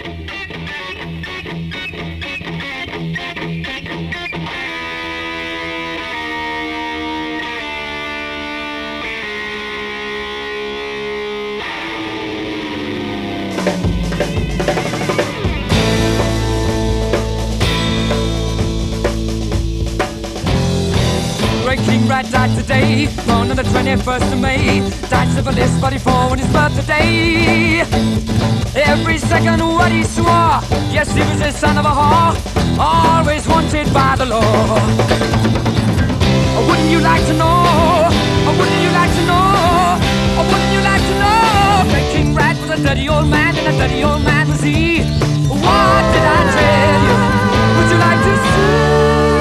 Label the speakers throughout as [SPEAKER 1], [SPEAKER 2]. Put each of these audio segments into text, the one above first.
[SPEAKER 1] King Rat died today, born on the 21st of May. Died syphilis 44 on his birthday. Every second what he swore, yes, he was a son of a whore, always wanted by the law. Wouldn't you like to know? Wouldn't you like to know? Wouldn't you like to know? Great King Rat was a dirty old man, and a dirty old man was he. What did I tell you? Would you like to see?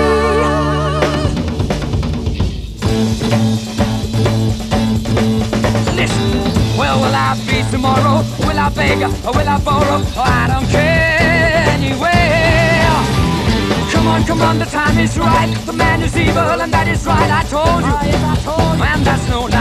[SPEAKER 1] Well, will I be tomorrow? Will I beg or will I borrow? Oh, I don't care anyway. Come on, the time is right. The man is evil and that is right, I told you. And that's no